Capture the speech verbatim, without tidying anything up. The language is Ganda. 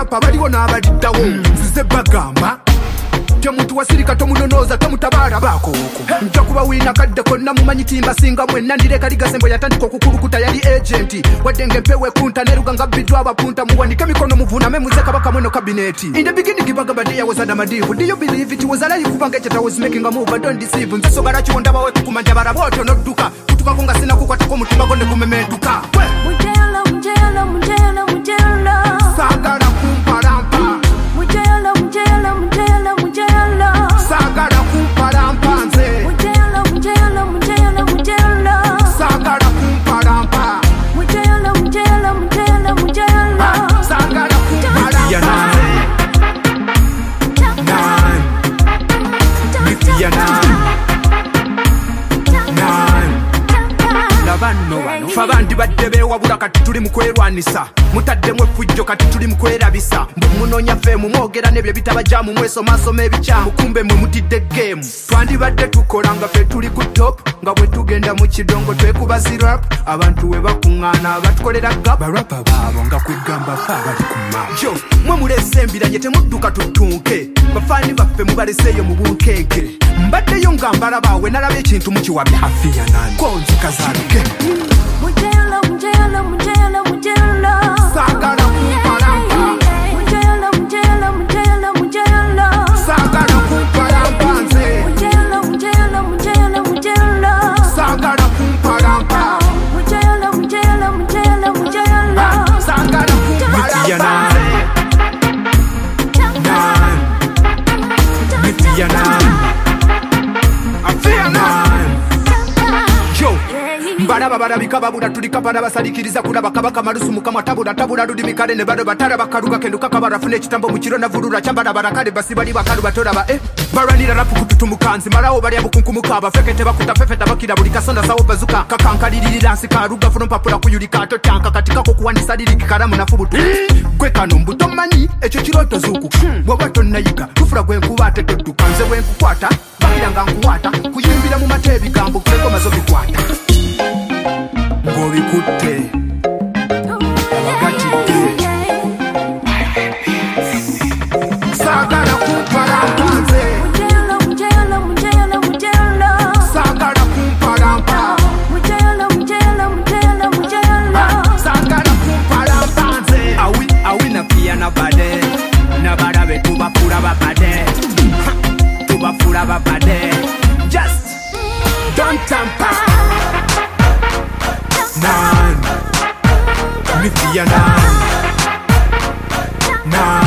barapa baliwo n'abaddawo nzize bagamba temuntu wasirika tomunonoza tomutabara bako nja kuba wina kadde konna mumanyi timba singa mwenna ndireka ligasembo yatandika okukulukuta yali agenti wadde mpewe kunta neruga nga bidwa abapunta muwandike mikono muvuname muze kabaka mweno kabineti in the beginning bagamba day was adamadivu do you believe it was alive kubanga ekyo was making a move but don't deceive nze sogala kiwonda bawe kukumanja baraboto nodduka kutuka konga sina kukwatako mutima gonde kumemeduka mujela mujela mujela mujela sagala kumparampa mujela mujela mujela mujela sagala kumparampa nze mujela mujela mujela mujela sagala kumparampa mujela mujela mujela mujela sagala kumparampa nine mifia nine nine labano bano fabandi badde bewabula kati tuli mu kwerwanisa mutaddemu effujjo kati tuli mu kwerabisa mbu munonya fe mu mwogera n'ebyo bitabajamu mwesoma soma ebikyamu kumbe mwe mutidde game twandibadde tukola nga fe tuli ku top nga bwe tugenda mu kidongo twekuba zirap abantu we bakuŋŋaana batukolera gap barapa baabo nga kwegamba fa bali ku map jo mwe mulese embiranye temudduka tutunke bafaani baffe mubaleseeyo mu bunkenke mbaddeyo nga mbala baawe nalaba ekintu mukiwabya afiya nani konzikazaluke mujela mujela mujela mujela sagala kumparampa mujela mujela mujela mujela sagala kumparampa nze mujela mujela mujela mujela sagala kumparampa mujela mujela mujela mujela sagala kumparampa mifia nani afia nani yo mbalaba balabika babula tulika bana basalikiriza kulaba kabaka malusu mukama tabula tabula ludi mikale ne bado batara bakaruga kenduka kabara fune kitambo mukiro na vurura chambala barakale basibali bakaru batoraba eh baranira rapu kututumukanzi marawo bali abukunkumuka abafekete bakuta fefeta bakira buli kasonda sawo bazuka kakankalirira nsi karuga funo papula kuyulika to tanka katika ko kuwandisa liriki karamu na fubutu kwe kano mbuto manyi ekyo kiroto zuku bwoba tonnayiga tufura gwenkuba tetukanze gwenkukwata bakira nga nkuwata kuyimbira mu mate ebigambo kuleko mazo bikwata ngobikutte abagatidde sagala kumparampa nze mujela mujela mujela mujela sagala kumparampa mujela mujela mujela mujela sagala kumparampa nze awi awi na pia na bade na barabe tubafura babade tubafura babade just don't tamper nine mifia nine nine